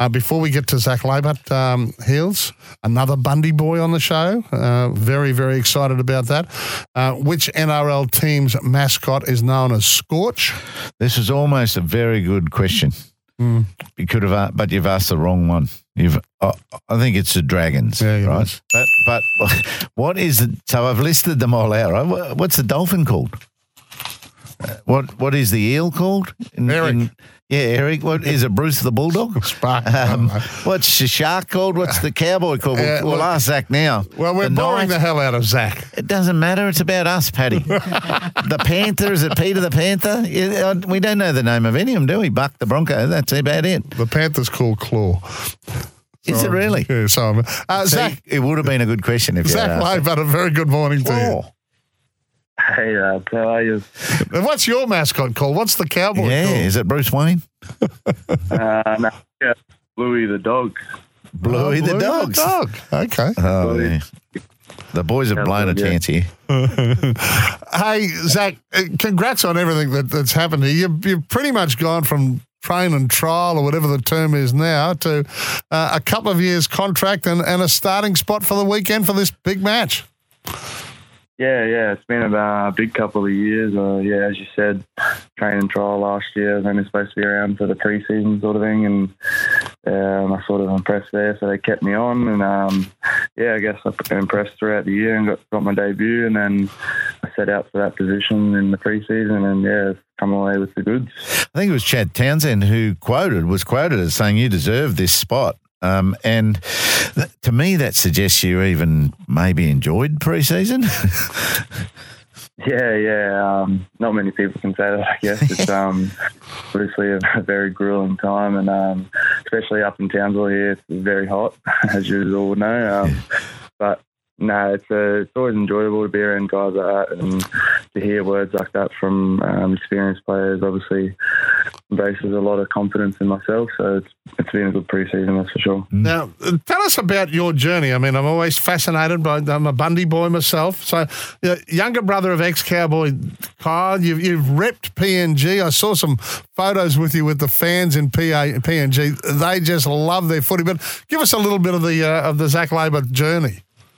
Before we get to Zach Labert, Heels, another Bundy boy on the show. Very, very excited about that. Which NRL team's mascot is known as Scorch? This is almost a very good question. You could have, but you've asked the wrong one. I think it's the Dragons, right? But what is it? So I've listed them all out. Right? What's the dolphin called? What is the eel called? Eric. Eric. What is it? Bruce the Bulldog? What's the shark called? What's the cowboy called? We'll ask Zach now. Well, we're boring the hell out of Zach. It doesn't matter. It's about us, Paddy. The Panther, is it Peter the Panther? We don't know the name of any of them, do we? Buck the Bronco. That's about it. The Panther's called Claw. Is it really? Yeah, Zach. It would have been a good question if you had asked. Zach Labert, a very good morning to you. Hey, how are you? What's your mascot called? What's the cowboy called? Is it Bruce Wayne? No, Bluey the dog. Bluey the dog. Okay. Oh, yeah. The boys have blown a chance here. Hey, Zach, congrats on everything that's happened here. You've pretty much gone from train and trial or whatever the term is now to a couple of years contract and a starting spot for the weekend for this big match. Yeah, it's been a big couple of years. As you said, train and trial last year. I was only supposed to be around for the pre-season sort of thing, and I sort of impressed there, so they kept me on. And I guess I've been impressed throughout the year and got my debut, and then I set out for that position in the pre-season, and come away with the goods. I think it was Chad Townsend who was quoted as saying you deserve this spot. And to me, that suggests you even maybe enjoyed pre-season. Not many people can say that, I guess. It's obviously a very grueling time, and especially up in Townsville here, it's very hot, as you all know. But no, it's always enjoyable to be around guys like that, and to hear words like that from experienced players obviously embraces a lot of confidence in myself. So it's been a good pre-season, that's for sure. Now, tell us about your journey. I mean, I'm always fascinated I'm a Bundy boy myself. So, younger brother of ex-Cowboy Kyle, you've repped PNG. I saw some photos with you with the fans in PNG. They just love their footy. But give us a little bit of the Zach Labert journey.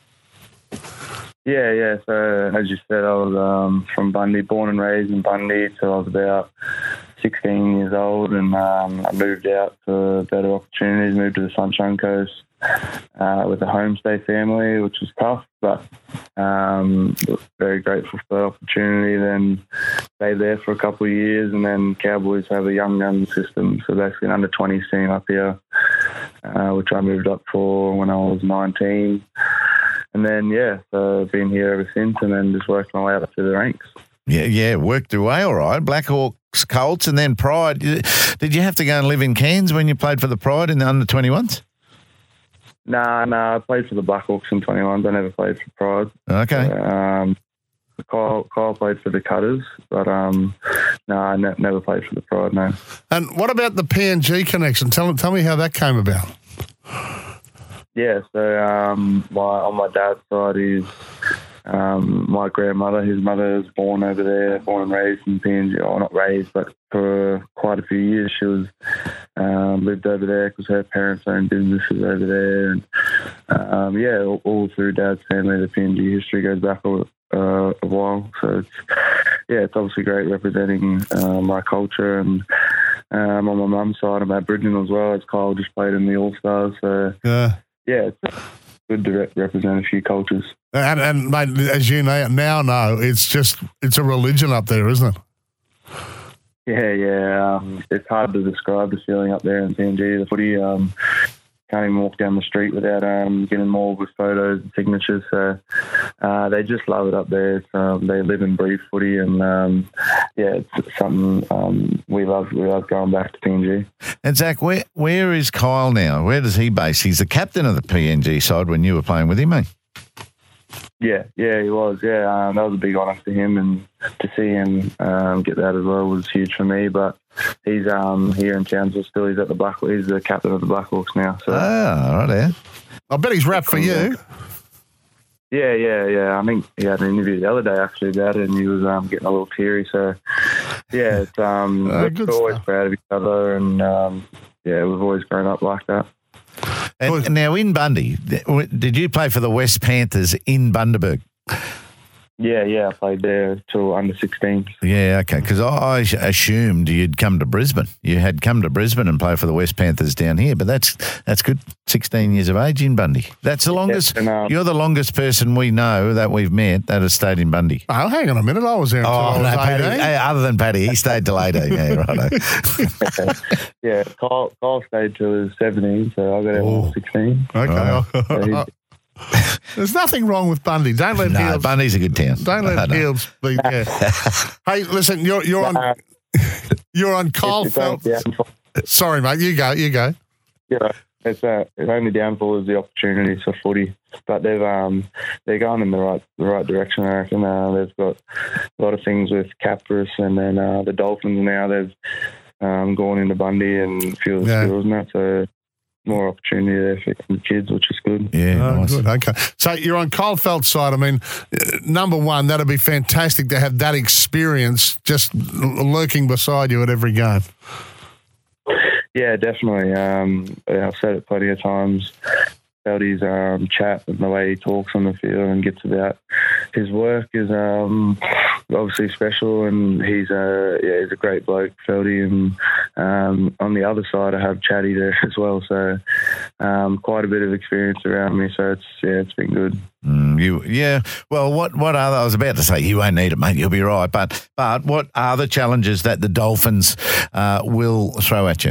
Yeah. So, as you said, I was from Bundy, born and raised in Bundy till I was about 16 years old, and I moved out for better opportunities, moved to the Sunshine Coast with a homestay family, which was tough, but very grateful for the opportunity. Then stayed there for a couple of years, and then Cowboys have a young gun system, so basically an under-20s team up here, which I moved up for when I was 19. And then, so I've been here ever since, and then just worked my way up through the ranks. Yeah, worked your way all right. Blackhawks, Colts, and then Pride. Did you have to go and live in Cairns when you played for the Pride in the under-21s? No, I played for the Blackhawks in 21s. I never played for Pride. Okay. Kyle played for the Cutters, but no, I never played for the Pride, no. And what about the PNG connection? Tell me how that came about. Yeah, so on my dad's side is my grandmother. His mother was born over there, born and raised in PNG. Well, not raised, but for quite a few years she was lived over there because her parents owned businesses over there. And all through Dad's family, the PNG history goes back a while. So it's obviously great representing my culture. And on my mum's side, I'm Aboriginal as well, as Kyle just played in the All-Stars. So it's good to represent a few cultures. And mate, as you now know, it's a religion up there, isn't it? Yeah. It's hard to describe the feeling up there in PNG. The footy, can't even walk down the street without getting more with photos and signatures. So they just love it up there. They live and breathe footy, and it's something we love. We love going back to PNG. And Zach, where is Kyle now? Where does he base? He's the captain of the PNG side when you were playing with him, mate. Yeah, he was. Yeah, that was a big honour for him, and to see him get that as well was huge for me. But he's here in Townsville still. He's at the Blackhawks. He's the captain of the Blackhawks now. So. Right there. I bet he's rapped for you. Yeah. I think he had an interview the other day actually about it, and he was getting a little teary. So, we're always proud of each other, and we've always grown up like that. And now in Bundy, did you play for the West Panthers in Bundaberg? Yeah, I played there till under 16. Yeah, okay, because I assumed you'd come to Brisbane. You had come to Brisbane and play for the West Panthers down here, but that's good. 16 years of age in Bundy. That's the longest. And, you're the longest person we know that we've met that has stayed in Bundy. Oh, hang on a minute. I was there until I was 18. Other than Paddy, he stayed till 18. Yeah, right. Yeah, Kyle stayed till he was 17, so I got there when I was 16. Okay. There's nothing wrong with Bundy. Don't let Heels. Bundy's a good town. Don't let Heels be there. Hey, listen, you're on Kyle Feldt. Sorry, mate. You go. Yeah, its only downfall is the opportunities for footy, but they're going in the right direction. I reckon they've got a lot of things with Capris, and then the Dolphins now they've gone into Bundy and a few of the schools and that. So more opportunity there for the kids, which is good. Yeah, nice. Good. Okay. So you're on Kyle Feldt's side. I mean, number one, that'd be fantastic to have that experience just lurking beside you at every game. Yeah, definitely. I've said it plenty of times. Feldy's chat and the way he talks on the field and gets about his work is obviously special, and he's a great bloke, Feldy. And on the other side, I have Chatty there as well, so quite a bit of experience around me. So it's been good. Well, what are I was about to say you won't need it, mate. You'll be right. But what are the challenges that the Dolphins will throw at you?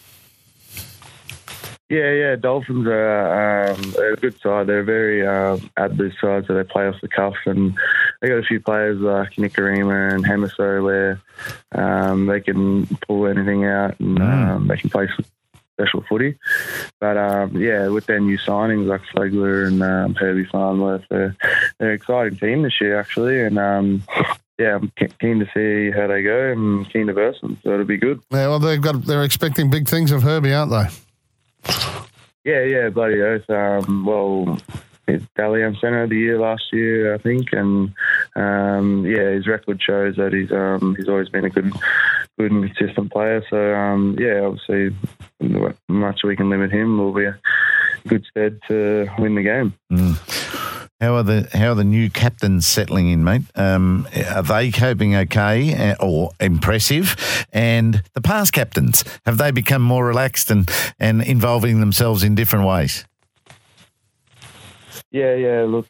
Yeah. Dolphins are a good side. They're a very ad-lib side, so they play off the cuff, and they got a few players like Nicarima and Hemiso where they can pull anything out and they can play some special footy. But with their new signings like Flegler and Herbie Farnworth, they're an exciting team this year actually, and I'm keen to see how they go and keen to verse them, so it'll be good. Yeah, well, they're expecting big things of Herbie, aren't they? Yeah, bloody oath. He's Dalian Centre of the Year last year, I think, and his record shows that he's always been a good and consistent player. So obviously, much we can limit him will be a good stead to win the game. How are the new captains settling in, mate? Are they coping okay or impressive? And the past captains, have they become more relaxed and involving themselves in different ways? Yeah. Look,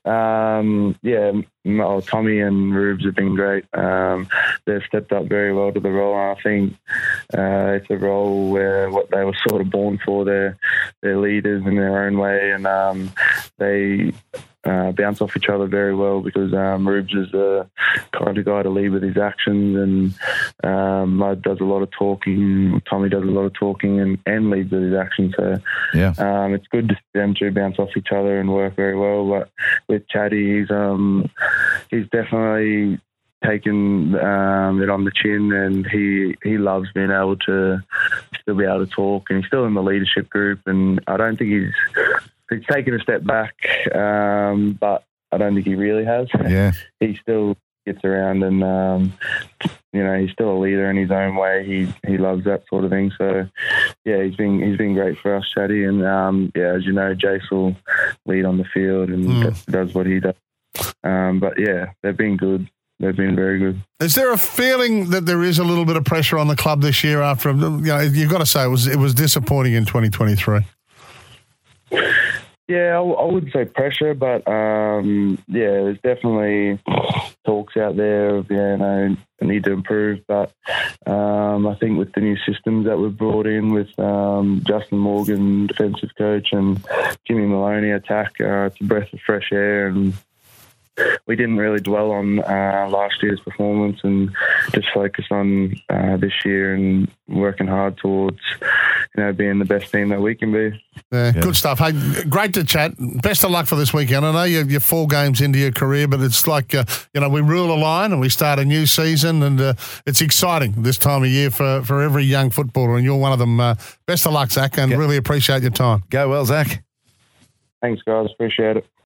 Tommy and Rubes have been great. They've stepped up very well to the role. I think it's a role where what they were sort of born for. They're leaders in their own way, and they bounce off each other very well because Rubes is the kind of guy to lead with his actions, and Mud does a lot of talking. Tommy does a lot of talking and leads with his actions. So it's good to see them two bounce off each other and work very well. But with Chatty, he's definitely taken it on the chin, and he loves being able to still be able to talk, and he's still in the leadership group, and I don't think he's taken a step back, but I don't think he really has. Yeah. He still gets around, and he's still a leader in his own way. He loves that sort of thing. So he's been great for us, Chatty, and as you know, Jace will lead on the field and does what he does. But they've been good. They've been very good. Is there a feeling that there is a little bit of pressure on the club this year after, you've got to say it was disappointing in 2023? Yeah, I wouldn't say pressure, but there's definitely talks out there of need to improve. But I think with the new systems that we've brought in with Justin Morgan, defensive coach, and Jimmy Maloney, attack, it's a breath of fresh air, and we didn't really dwell on last year's performance and just focus on this year and working hard towards being the best team that we can be. Yeah. Good stuff. Hey, great to chat. Best of luck for this weekend. I know you're 4 games into your career, but it's like, we rule a line and we start a new season, and it's exciting this time of year for every young footballer, and you're one of them. Best of luck, Zach, and really appreciate your time. Go well, Zach. Thanks, guys. Appreciate it.